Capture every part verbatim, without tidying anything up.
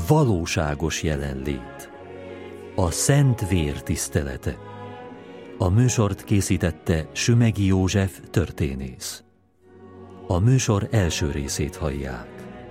Valóságos jelenlét. A Szent Vér tisztelete. A műsort készítette Sümegi József történész. A műsor első részét hallják.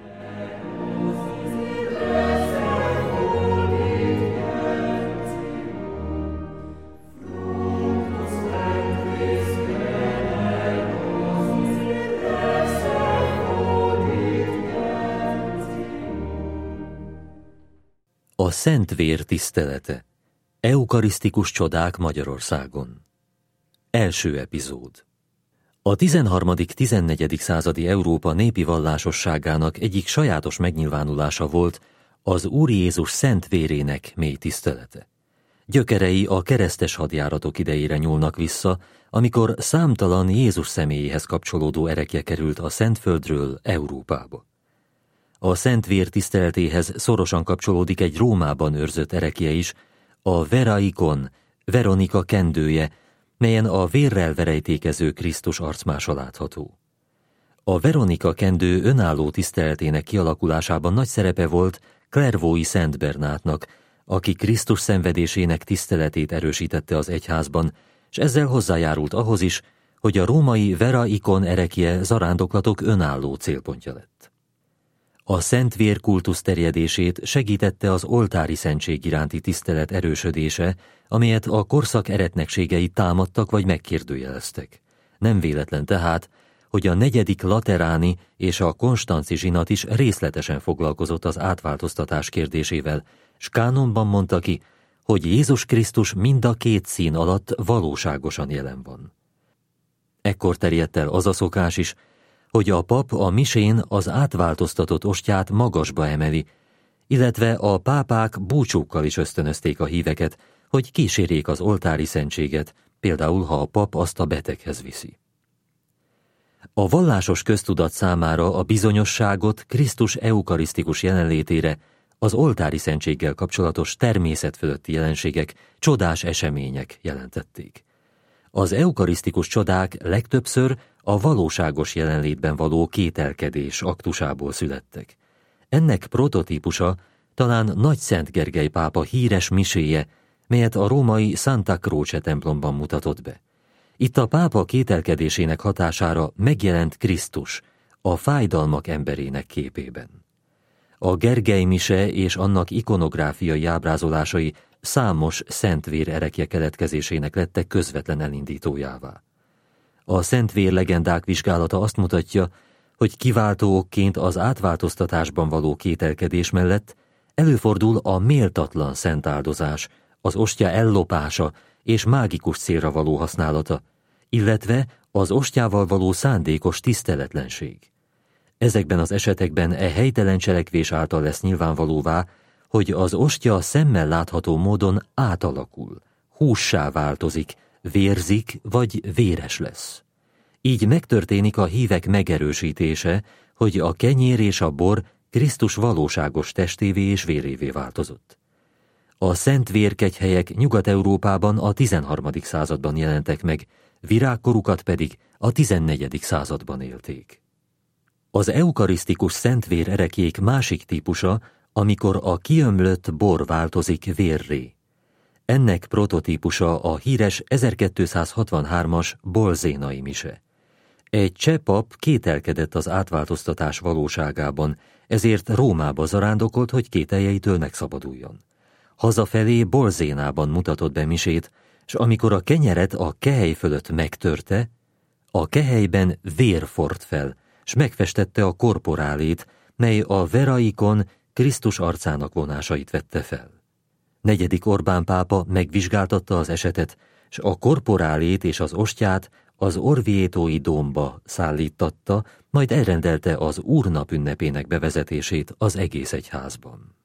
A Szent Vér tisztelete. Eukarisztikus csodák Magyarországon. Első epizód. A tizenharmadik-tizennegyedik századi Európa népi vallásosságának egyik sajátos megnyilvánulása volt az Úr Jézus szent vérének mély tisztelete. Gyökerei a keresztes hadjáratok idejére nyúlnak vissza, amikor számtalan Jézus személyéhez kapcsolódó erekje került a Szentföldről Európába. A Szent Vér tiszteletéhez szorosan kapcsolódik egy Rómában őrzött erekje is, a Veraikon, Veronika kendője, melyen a vérrel verejtékező Krisztus arcmása látható. A Veronika kendő önálló tiszteletének kialakulásában nagy szerepe volt Clairvaux-i Szent Bernátnak, aki Krisztus szenvedésének tiszteletét erősítette az egyházban, és ezzel hozzájárult ahhoz is, hogy a római Veraikon erekje zarándoklatok önálló célpontja lett. A Szent Vér kultusz terjedését segítette az oltári szentség iránti tisztelet erősödése, amelyet a korszak eretnekségei támadtak vagy megkérdőjeleztek. Nem véletlen tehát, hogy a negyedik lateráni és a konstanci zsinat is részletesen foglalkozott az átváltoztatás kérdésével, s kánonban mondta ki, hogy Jézus Krisztus mind a két szín alatt valóságosan jelen van. Ekkor terjedt el az a szokás is, hogy a pap a misén az átváltoztatott ostját magasba emeli, illetve a pápák búcsúkkal is ösztönözték a híveket, hogy kísérjék az oltári szentséget, például ha a pap azt a beteghez viszi. A vallásos köztudat számára a bizonyosságot Krisztus eukarisztikus jelenlétére az oltári szentséggel kapcsolatos természetfölötti jelenségek, csodás események jelentették. Az eukarisztikus csodák legtöbbször a valóságos jelenlétben való kételkedés aktusából születtek. Ennek prototípusa talán Nagy Szent Gergely pápa híres miséje, melyet a római Santa Croce templomban mutatott be. Itt a pápa kételkedésének hatására megjelent Krisztus, a fájdalmak emberének képében. A Gergely mise és annak ikonográfiai ábrázolásai számos Szent Vér erekje keletkezésének lettek közvetlen elindítójává. A Szent Vér legendák vizsgálata azt mutatja, hogy kiváltó okként az átváltoztatásban való kételkedés mellett előfordul a méltatlan szentáldozás, az ostya ellopása és mágikus célra való használata, illetve az ostjával való szándékos tiszteletlenség. Ezekben az esetekben e helytelen cselekvés által lesz nyilvánvalóvá, hogy az ostya szemmel látható módon átalakul, hússá változik, vérzik vagy véres lesz. Így megtörténik a hívek megerősítése, hogy a kenyér és a bor Krisztus valóságos testévé és vérévé változott. A szent vérkegyhelyek Nyugat-Európában a tizenharmadik században jelentek meg, virágkorukat pedig a tizennegyedik században élték. Az eukarisztikus szentvér erekjék másik típusa, amikor a kiömlött bor változik vérré. Ennek prototípusa a híres ezerkétszázhatvanhármas bolzénai mise. Egy cseh pap kételkedett az átváltoztatás valóságában, ezért Rómába zarándokolt, hogy kételjeitől megszabaduljon. Hazafelé Bolzénában mutatott be misét, s amikor a kenyeret a kehely fölött megtörte, a kehelyben vér forrt fel, s megfestette a korporálét, mely a Veraikon Krisztus arcának vonásait vette fel. Negyedik Orbán pápa megvizsgáltatta az esetet, s a korporálét és az ostját az Orvietói dómba szállítatta, majd elrendelte az Úrnap ünnepének bevezetését az egész egyházban.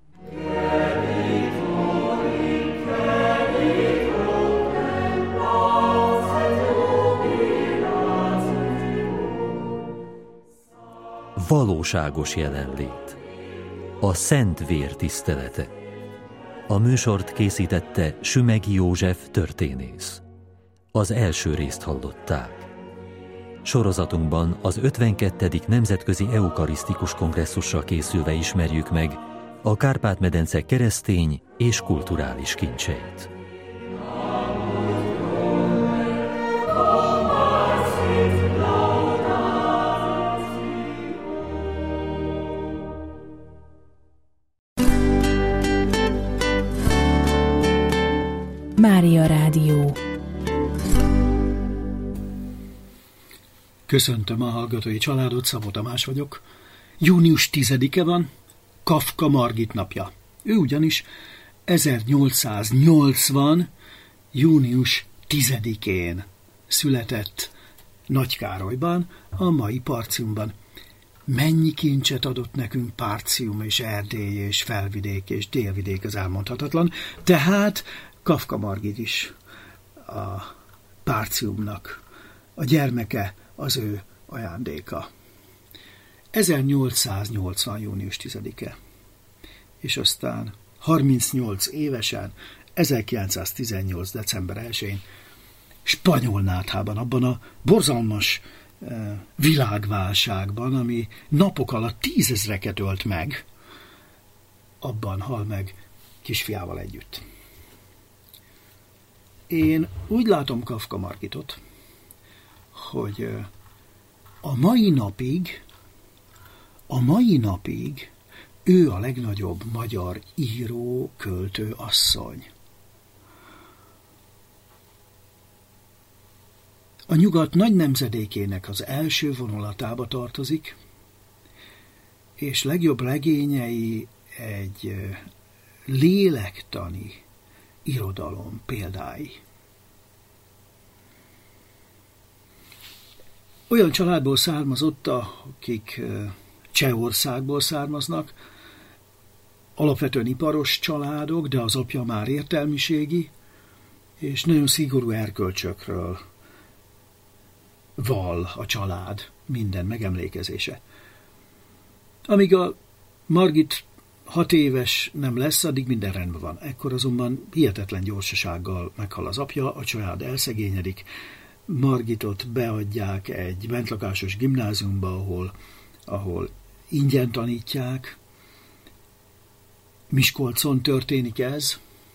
Valóságos jelenlét. A Szent Vér tisztelete. A műsort készítette Sümegi József történész. Az első részt hallották. Sorozatunkban az ötvenkettedik Nemzetközi Eukarisztikus Kongresszusra készülve ismerjük meg a Kárpát-medence keresztény és kulturális kincseit. Mária Rádió. Köszöntöm a hallgatói családot, Szabó Tamás vagyok. június tizedike van, Kafka Margit napja. Ő ugyanis ezernyolcszáznyolcvan. június tizedikén született Nagykárolyban, a mai Partiumban. Mennyi kincset adott nekünk Partium és Erdély és Felvidék és Délvidék, az elmondhatatlan. Tehát Kafka Margit is a Partiumnak a gyermeke, az ő ajándéka. ezernyolcszáznyolcvan. június tizedike. És aztán harmincnyolc évesen, ezerkilencszáztizennyolc. december elsején Spanyolnáthában, abban a borzalmas eh, világválságban, ami napok alatt tízezreket ölt meg, abban hal meg kisfiával együtt. Én úgy látom Kafka Margitot, hogy eh, a mai napig, a mai napig ő a legnagyobb magyar író, költő asszony. A nyugat nagy nemzedékének az első vonulatába tartozik, és legjobb regényei egy lélektani irodalom példái. Olyan családból származott, akik Csehországból származnak, alapvetően iparos családok, de az apja már értelmiségi, és nagyon szigorú erkölcsökről val a család minden megemlékezése. Amíg a Margit hat éves nem lesz, addig minden rendben van. Ekkor azonban hihetetlen gyorsasággal meghal az apja, a család elszegényedik, Margitot beadják egy bentlakásos gimnáziumba, ahol, ahol ingyen tanítják. Miskolcon történik ez,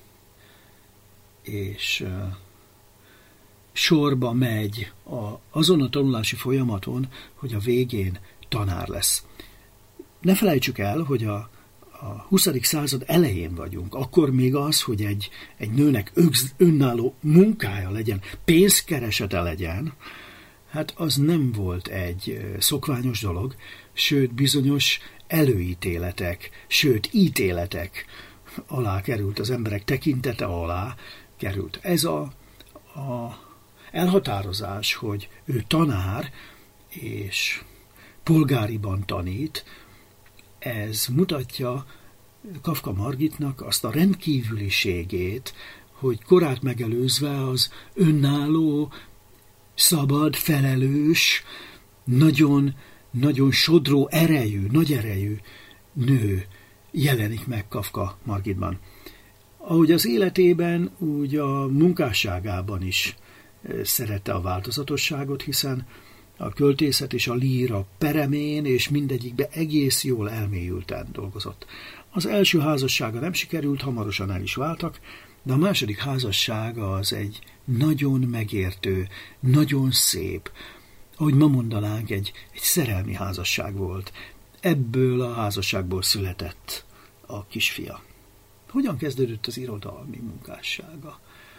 és uh, sorba megy a, azon a tanulási folyamaton, hogy a végén tanár lesz. Ne felejtsük el, hogy a, a huszadik század elején vagyunk. Akkor még az, hogy egy, egy nőnek önálló munkája legyen, pénzkeresete legyen, hát az nem volt egy szokványos dolog, sőt bizonyos előítéletek, sőt ítéletek alá került, az emberek tekintete alá került. Ez a, a elhatározás, hogy ő tanár és polgáriban tanít, ez mutatja Kafka Margitnak azt a rendkívüliségét, hogy korát megelőzve az önálló, szabad, felelős, nagyon, nagyon sodró erejű, nagy erejű nő jelenik meg Kafka Margitban. Ahogy az életében, úgy a munkásságában is szerette a változatosságot, hiszen a költészet és a líra peremén, és mindegyikbe egész jól elmélyülten dolgozott. Az első házassága nem sikerült, hamarosan el is váltak, de a második házassága az egy nagyon megértő, nagyon szép, ahogy ma mondanánk, egy, egy szerelmi házasság volt. Ebből a házasságból született a kisfia. Hogyan kezdődött az irodalmi munkássága?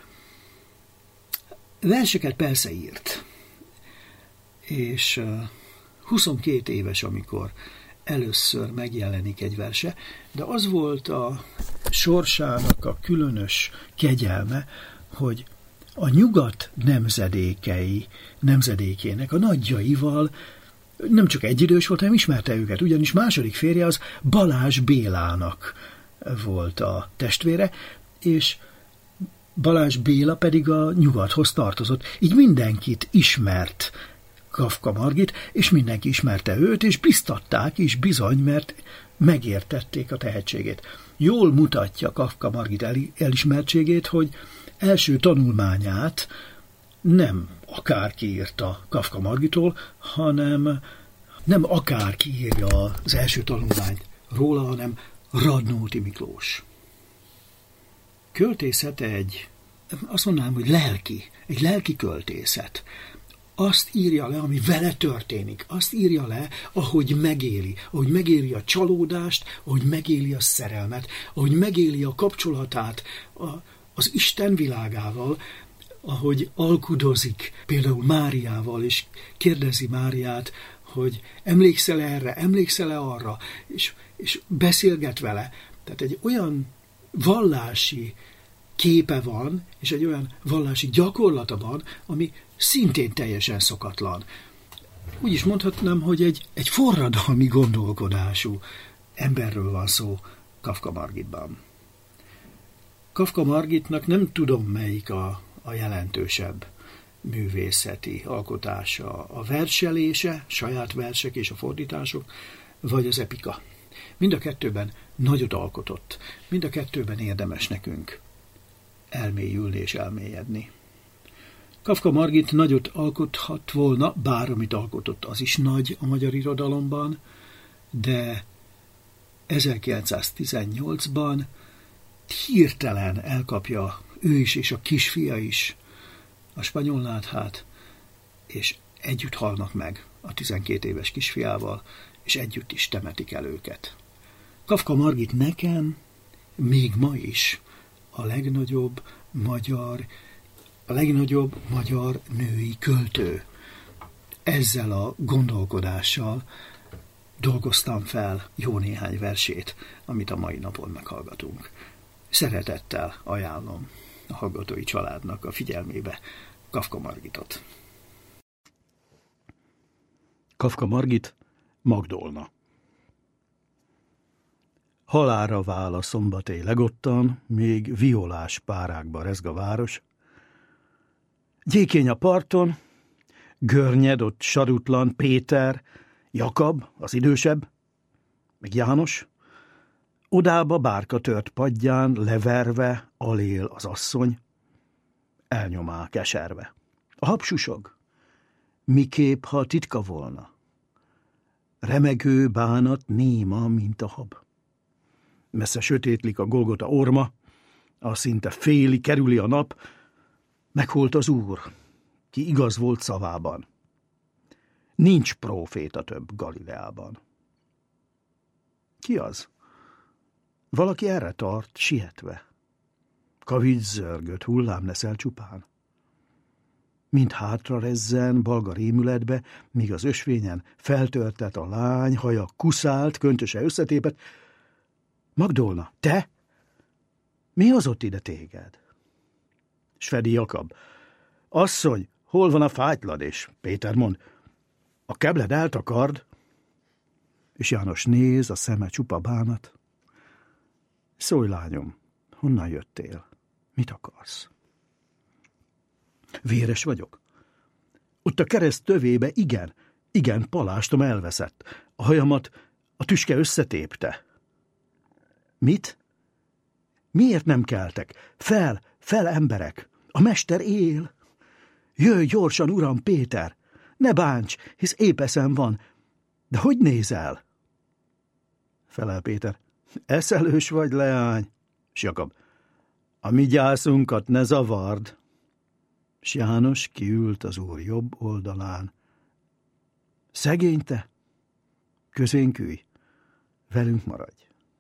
Verseket persze írt, és huszonkét éves, amikor először megjelenik egy verse, de az volt a sorsának a különös kegyelme, hogy a nyugat nemzedékei, nemzedékének a nagyjaival nem csak egyidős volt, hanem ismerte őket, ugyanis második férje az Balázs Bélának volt a testvére, és Balázs Béla pedig a nyugathoz tartozott. Így mindenkit ismert Kafka Margit, és mindenki ismerte őt, és biztatták is bizony, mert megértették a tehetségét. Jól mutatja Kafka Margit elismertségét, hogy első tanulmányát nem akárki írta Kafka Margitól, hanem nem akárki írja az első tanulmányt róla, hanem Radnóti Miklós. Költészete egy, azt mondanám, hogy lelki, egy lelki költészet. Azt írja le, ami vele történik. Azt írja le, ahogy megéli. Ahogy megéli a csalódást, ahogy megéli a szerelmet, ahogy megéli a kapcsolatát a, az Isten világával, ahogy alkudozik például Máriával, és kérdezi Máriát, hogy emlékszel erre, emlékszel-e arra, és, és beszélget vele. Tehát egy olyan vallási képe van, és egy olyan vallási gyakorlata van, ami szintén teljesen szokatlan. Úgy is mondhatnám, hogy egy, egy forradalmi gondolkodású emberről van szó Kafka Margitban. Kafka Margitnak nem tudom, melyik a, a jelentősebb művészeti alkotása, a verselése, saját versek és a fordítások, vagy az epika. Mind a kettőben nagyot alkotott, mind a kettőben érdemes nekünk elmélyülni és elmélyedni. Kafka Margit nagyot alkothat volna, bár amit alkotott, az is nagy a magyar irodalomban, de ezerkilencszáztizennyolcban hirtelen elkapja ő is és a kisfia is a spanyol náthát, és együtt halnak meg a tizenkét éves kisfiával, és együtt is temetik el őket. Kafka Margit nekem még ma is a legnagyobb magyar, a legnagyobb magyar női költő. Ezzel a gondolkodással dolgoztam fel jó néhány versét, amit a mai napon meghallgatunk. Szeretettel ajánlom a hallgatói családnak a figyelmébe Kafka Margitot. Kafka Margit, Magdolna. Halálra vál a szombaté legottan, még violás párákba rezg a város. Gyékény a parton, görnyed ott sarutlan Péter, Jakab, az idősebb, meg János. Odába bárka tört padján, leverve, alél az asszony, elnyomá keserve. A hab susog, miképp, ha titka volna. Remegő bánat néma, mint a hab. Messze sötétlik a Golgota orma, a szinte féli kerüli a nap, meghult az Úr, ki igaz volt szavában. Nincs próféta több Galileában. Ki az? Valaki erre tart, sietve. Kavics zörgött, hullám leszel csupán. Mind hátra rezzen, balga rémületbe, míg az ösvényen feltöltett a lány, haja kuszált, köntöse összetépett. Magdolna, te? Mi hozott ide téged? S fedi Jakab. Asszony, hol van a fátylad? És Péter mond, a kebled eltakard. És János néz, a szeme csupa bánat. Szólj, lányom, honnan jöttél? Mit akarsz? Véres vagyok. Ott a kereszt tövébe igen, igen, palástom elveszett. A hajamat a tüske összetépte. Mit? Miért nem keltek? Fel, fel emberek! A mester él! Jöjj gyorsan, uram Péter! Ne bánts, hisz épp eszem van. De hogy nézel? Felel Péter. Eszelős vagy, leány? S Jakab. A mi gyászunkat ne zavard. S János kiült az Úr jobb oldalán. Szegény te, közénk ülj, velünk maradj.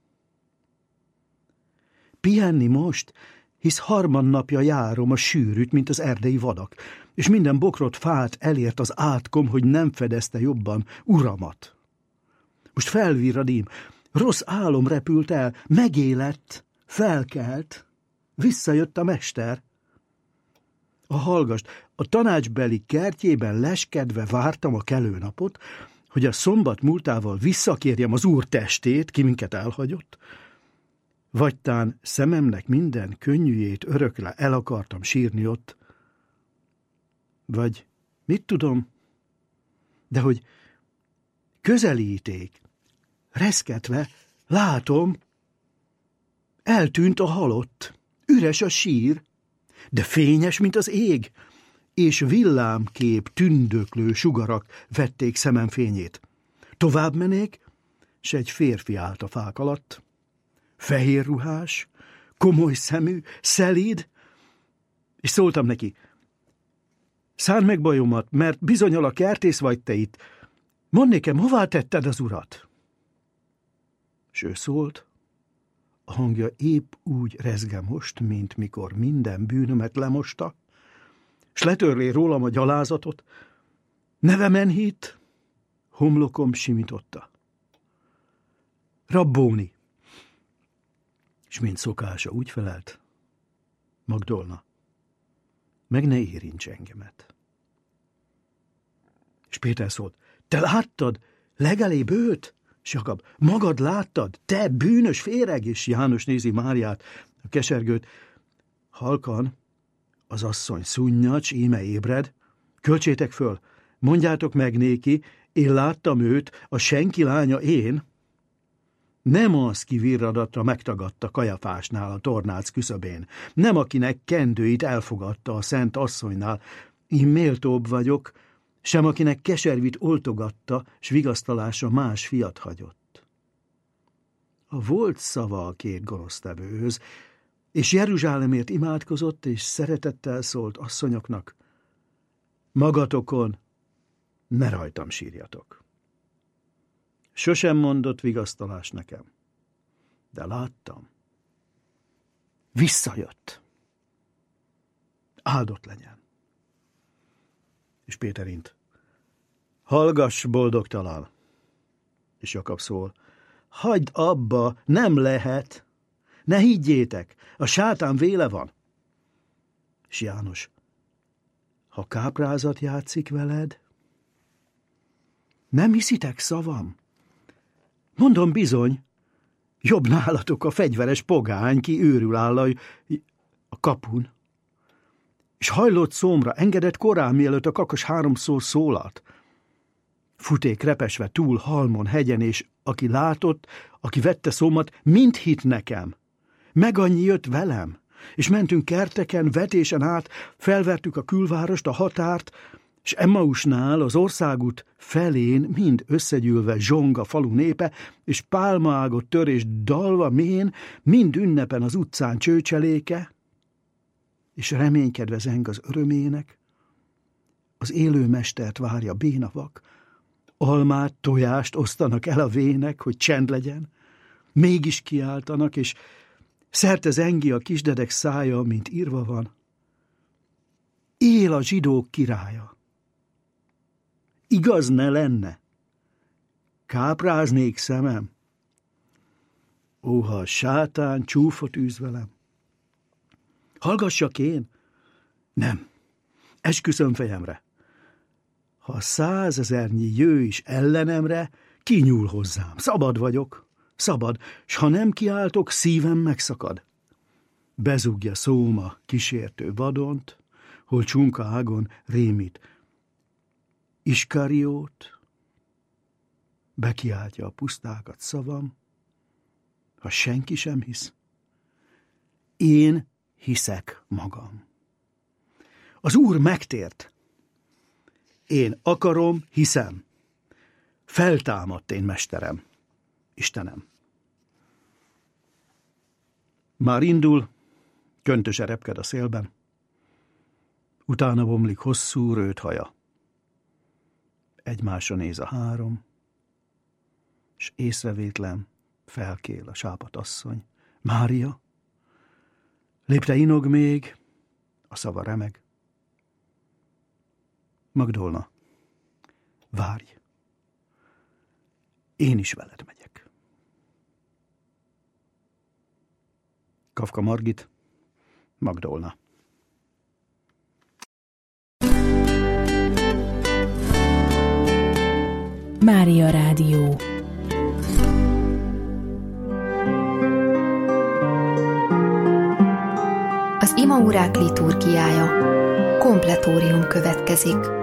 Pihenni most, hisz harmadnapja járom a sűrűt, mint az erdei vadak, és minden bokrot fát elért az átkom, hogy nem fedezte jobban uramat. Most felvirrad ím, rossz álom repült el, megélett, felkelt, visszajött a mester. A hallgast, a tanácsbeli kertjében leskedve vártam a kelőnapot, hogy a szombat múltával visszakérjem az Úr testét, ki minket elhagyott, vagy tán szememnek minden könnyűjét örökre el akartam sírni ott, vagy mit tudom, de hogy közelíték, reszketve, látom, eltűnt a halott, üres a sír, de fényes, mint az ég, és villámkép tündöklő sugarak vették szemem fényét. Tovább menék, s egy férfi állt a fák alatt, fehér ruhás, komoly szemű, szelíd, és szóltam neki, szánd meg bajomat, mert bizonyal a kertész vagy te itt. Mondd nékem, hová tetted az urat? S ő szólt, a hangja épp úgy rezge most, mint mikor minden bűnömet lemosta, s letörlé rólam a gyalázatot, nevemen hitt, homlokom simította. Rabbóni. És mint szokása úgy felelt, Magdolna, meg ne érints engemet. És Péter szólt, te láttad legalébb őt? És Jakab, magad láttad? Te bűnös féreg? És János nézi Máriát, a kesergőt. Halkan, az asszony szunnyacs, íme ébred. Költsétek föl, mondjátok meg néki, én láttam őt, a senki lánya én. Nem az, ki virradatra megtagadta Kajafásnál a tornác küszöbén, nem akinek kendőit elfogadta a szent asszonynál, én méltóbb vagyok, sem akinek keservit oltogatta, s vigasztalása más fiat hagyott. A volt szava a két gonosztevőhöz, és Jeruzsálemért imádkozott, és szeretettel szólt asszonyoknak, magatokon ne rajtam sírjatok. Sosem mondott vigasztalás nekem, de láttam. Visszajött. Áldott legyen. És Péterint, hallgass, boldogtalan. És Jakab szól, hagyd abba, nem lehet. Ne higgyétek, a sátán véle van. És János, ha káprázat játszik veled, nem hiszitek szavam? Mondom bizony, jobb nálatok a fegyveres pogány, ki őrül áll a, a kapun. És hajlott szomra, engedett korán, mielőtt a kakas háromszor szólalt. Futék repesve túl halmon, hegyen, és aki látott, aki vette szómat, mind hitt nekem. Meg annyi jött velem, és mentünk kerteken, vetésen át, felvertük a külvárost, a határt, és Emmausnál az országút felén mind összegyűlve zsong a falu népe, és pálmaágot tör és dalva mén, mind ünnepen az utcán csőcseléke, és reménykedve zeng az örömének, az élő mestert várja bénavak, almát, tojást osztanak el a vének, hogy csend legyen, mégis kiáltanak, és szerte zengi a kisdedek szája, mint írva van. Él a zsidók királya. Igaz ne lenne? Kápráznék szemem? Ó, ha a sátán csúfot űz velem. Hallgassak én? Nem. Esküszöm fejemre. Ha százezernyi jő is ellenemre, kinyúl hozzám. Szabad vagyok. Szabad, s ha nem kiáltok, szívem megszakad. Bezúgja szóma kísértő vadont, hol csunka ágon rémít. Iskariót, bekiáltja a pusztákat szavam, ha senki sem hisz. Én hiszek magam. Az Úr megtért. Én akarom, hiszem. Feltámadt én mesterem, Istenem. Már indul, köntöse repked a szélben, utána bomlik hosszú rőt haja. Egymásra néz a három, és észrevétlen felkél a sápadt asszony. Mária, lépte inog még, a szava remeg. Magdolna, várj, én is veled megyek. Kafka Margit, Magdolna. Mária Rádió. Az imaórák liturgiája. Kompletórium következik.